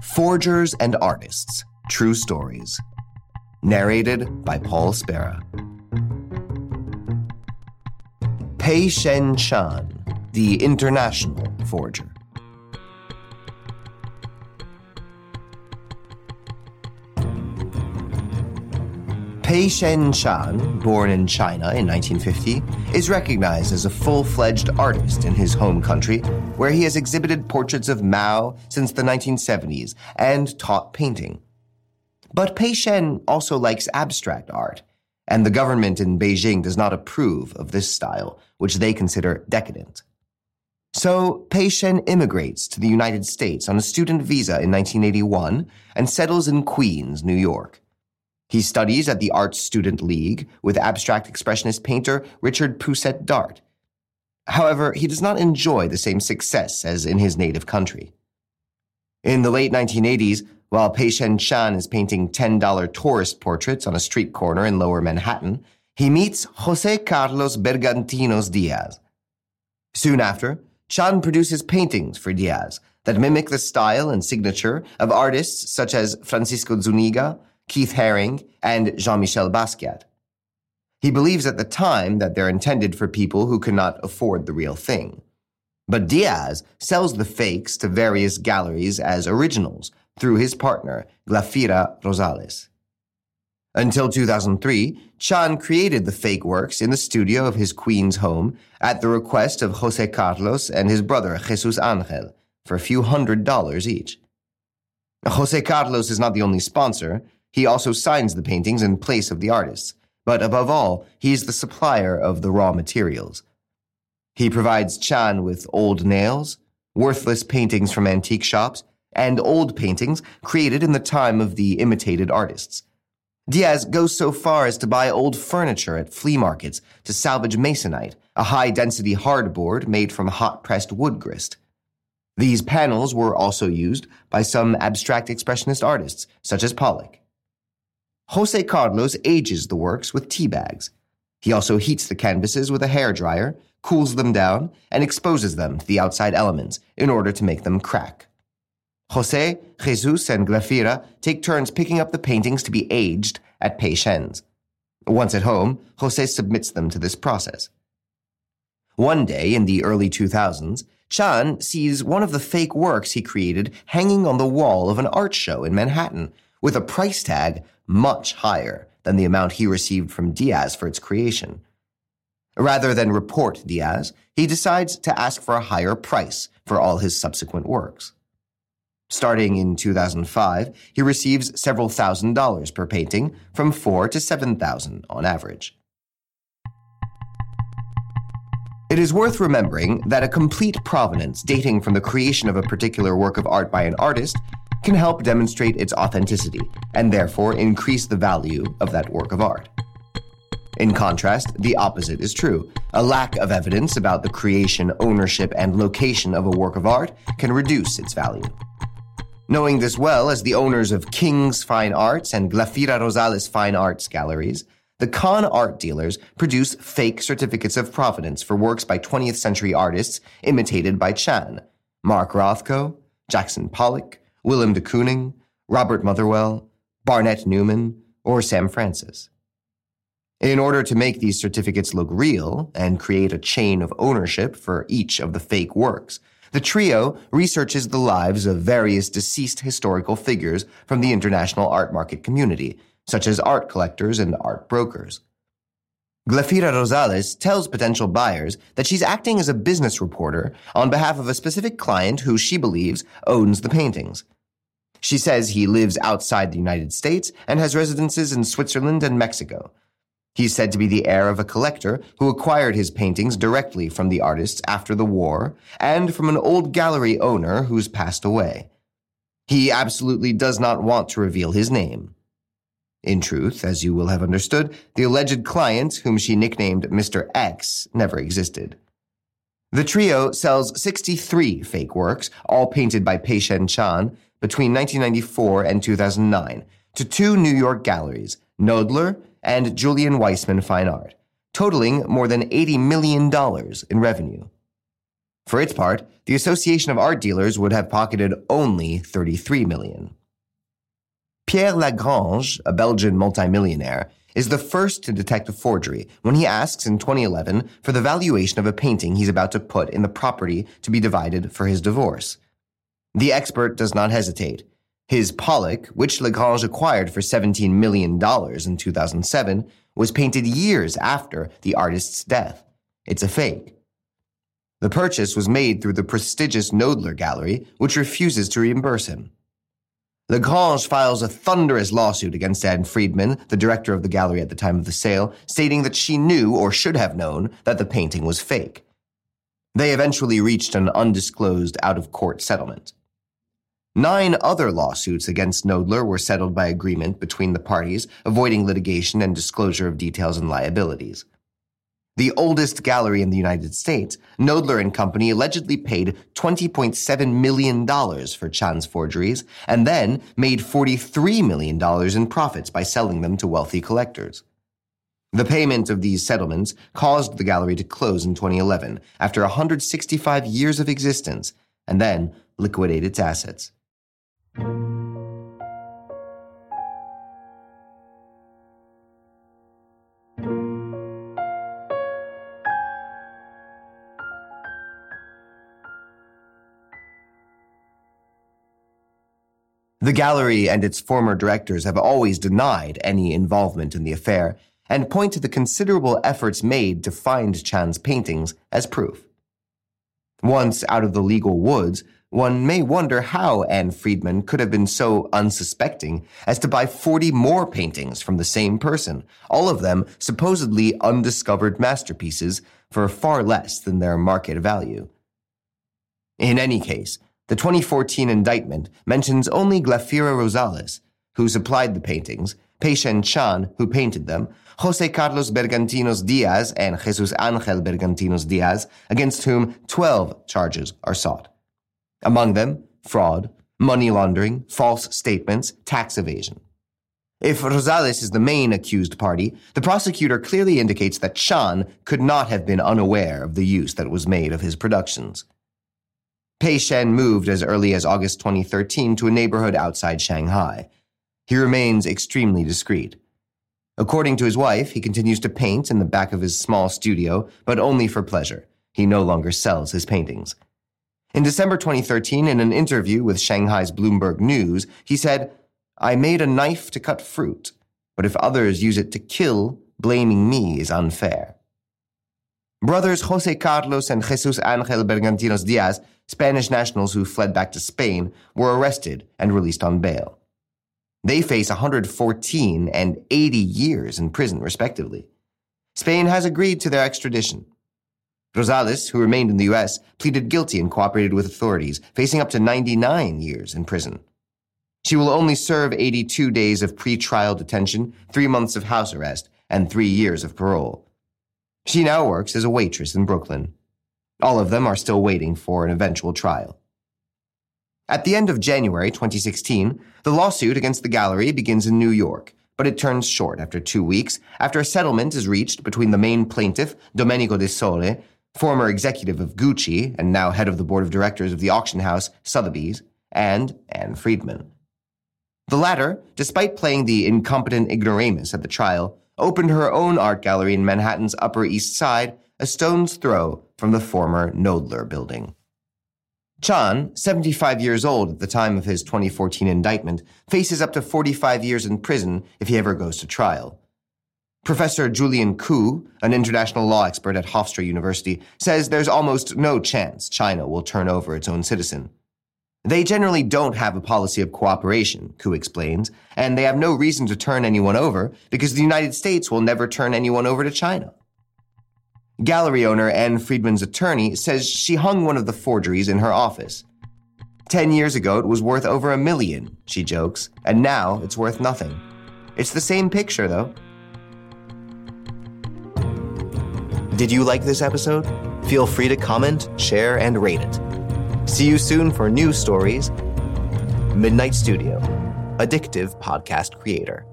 Forgers and Artists, True Stories. Narrated by Paul Spera. Pei Shen Chan, the International Forger. Pei Shen Chan, born in China in 1950, is recognized as a full-fledged artist in his home country, where he has exhibited portraits of Mao since the 1970s and taught painting. But Pei Shen also likes abstract art, and the government in Beijing does not approve of this style, which they consider decadent. So Pei Shen immigrates to the United States on a student visa in 1981 and settles in Queens, New York. He studies at the Art Student League with abstract expressionist painter Richard Pousset Dart. However, he does not enjoy the same success as in his native country. In the late 1980s, while Pei Shen Chan is painting $10 tourist portraits on a street corner in Lower Manhattan, he meets José Carlos Bergantinos Diaz. Soon after, Chan produces paintings for Diaz that mimic the style and signature of artists such as Francisco Zuniga, Keith Haring, and Jean-Michel Basquiat. He believes at the time that they're intended for people who cannot afford the real thing. But Diaz sells the fakes to various galleries as originals through his partner, Glafira Rosales. Until 2003, Chan created the fake works in the studio of his Queens home at the request of José Carlos and his brother Jesus Angel for a few $100s each. José Carlos is not the only sponsor. He also signs the paintings in place of the artists, but above all, he is the supplier of the raw materials. He provides Chan with old nails, worthless paintings from antique shops, and old paintings created in the time of the imitated artists. Diaz goes so far as to buy old furniture at flea markets to salvage masonite, a high-density hardboard made from hot-pressed wood grist. These panels were also used by some abstract expressionist artists, such as Pollock. José Carlos ages the works with tea bags. He also heats the canvases with a hairdryer, cools them down, and exposes them to the outside elements in order to make them crack. José, Jesus, and Glafira take turns picking up the paintings to be aged at Pei Shen's. Once at home, José submits them to this process. One day in the early 2000s, Chan sees one of the fake works he created hanging on the wall of an art show in Manhattan, with a price tag much higher than the amount he received from Diaz for its creation. Rather than report Diaz, he decides to ask for a higher price for all his subsequent works. Starting in 2005, he receives several $1,000s per painting, from $4,000 to $7,000 on average. It is worth remembering that a complete provenance dating from the creation of a particular work of art by an artist can help demonstrate its authenticity and therefore increase the value of that work of art. In contrast, the opposite is true. A lack of evidence about the creation, ownership, and location of a work of art can reduce its value. Knowing this well as the owners of King's Fine Arts and Glafira Rosales Fine Arts galleries, the con art dealers produce fake certificates of provenance for works by 20th century artists imitated by Chan, Mark Rothko, Jackson Pollock, Willem de Kooning, Robert Motherwell, Barnett Newman, or Sam Francis. In order to make these certificates look real and create a chain of ownership for each of the fake works, the trio researches the lives of various deceased historical figures from the international art market community, such as art collectors and art brokers. Glafira Rosales tells potential buyers that she's acting as a business reporter on behalf of a specific client who she believes owns the paintings. She says he lives outside the United States and has residences in Switzerland and Mexico. He's said to be the heir of a collector who acquired his paintings directly from the artists after the war and from an old gallery owner who's passed away. He absolutely does not want to reveal his name. In truth, as you will have understood, the alleged client, whom she nicknamed Mr. X, never existed. The trio sells 63 fake works, all painted by Pei Shen Chan, between 1994 and 2009, to two New York galleries, Knoedler and Julian Weissman Fine Art, totaling more than $80 million in revenue. For its part, the Association of Art Dealers would have pocketed only $33 million. Pierre Lagrange, a Belgian multimillionaire, is the first to detect a forgery when he asks in 2011 for the valuation of a painting he's about to put in the property to be divided for his divorce. The expert does not hesitate. His Pollock, which Lagrange acquired for $17 million in 2007, was painted years after the artist's death. It's a fake. The purchase was made through the prestigious Knoedler Gallery, which refuses to reimburse him. Lagrange files a thunderous lawsuit against Anne Friedman, the director of the gallery at the time of the sale, stating that she knew or should have known that the painting was fake. They eventually reached an undisclosed out-of-court settlement. 9 other lawsuits against Knoedler were settled by agreement between the parties, avoiding litigation and disclosure of details and liabilities. The oldest gallery in the United States, Knoedler & Company allegedly paid $20.7 million for Chan's forgeries and then made $43 million in profits by selling them to wealthy collectors. The payment of these settlements caused the gallery to close in 2011 after 165 years of existence and then liquidate its assets. The gallery and its former directors have always denied any involvement in the affair and point to the considerable efforts made to find Chan's paintings as proof. Once out of the legal woods, one may wonder how Anne Friedman could have been so unsuspecting as to buy 40 more paintings from the same person, all of them supposedly undiscovered masterpieces for far less than their market value. In any case, the 2014 indictment mentions only Glafira Rosales, who supplied the paintings, Pei Shen Chan, who painted them, José Carlos Bergantinos Diaz and Jesus Ángel Bergantinos Diaz, against whom 12 charges are sought. Among them, fraud, money laundering, false statements, tax evasion. If Rosales is the main accused party, the prosecutor clearly indicates that Chan could not have been unaware of the use that was made of his productions. Pei Shen moved as early as August 2013 to a neighborhood outside Shanghai. He remains extremely discreet. According to his wife, he continues to paint in the back of his small studio, but only for pleasure. He no longer sells his paintings. In December 2013, in an interview with Shanghai's Bloomberg News, he said, "I made a knife to cut fruit, but if others use it to kill, blaming me is unfair." Brothers José Carlos and Jesus Ángel Bergantinos Diaz, Spanish nationals who fled back to Spain, were arrested and released on bail. They face 114 and 80 years in prison, respectively. Spain has agreed to their extradition. Rosales, who remained in the U.S., pleaded guilty and cooperated with authorities, facing up to 99 years in prison. She will only serve 82 days of pre-trial detention, 3 months of house arrest, and 3 years of parole. She now works as a waitress in Brooklyn. All of them are still waiting for an eventual trial. At the end of January 2016, the lawsuit against the gallery begins in New York, but it turns short after 2 weeks after a settlement is reached between the main plaintiff, Domenico De Sole, former executive of Gucci and now head of the board of directors of the auction house Sotheby's, and Anne Friedman. The latter, despite playing the incompetent ignoramus at the trial, opened her own art gallery in Manhattan's Upper East Side, a stone's throw from the former Knoedler building. Chan, 75 years old at the time of his 2014 indictment, faces up to 45 years in prison if he ever goes to trial. Professor Julian Ku, an international law expert at Hofstra University, says there's almost no chance China will turn over its own citizen. They generally don't have a policy of cooperation, Ku explains, and they have no reason to turn anyone over because the United States will never turn anyone over to China. Gallery owner Anne Friedman's attorney says she hung one of the forgeries in her office. 10 years ago, it was worth over $1 million, she jokes, and now it's worth nothing. It's the same picture, though. Did you like this episode? Feel free to comment, share, and rate it. See you soon for new stories. Midnight Studio, addictive podcast creator.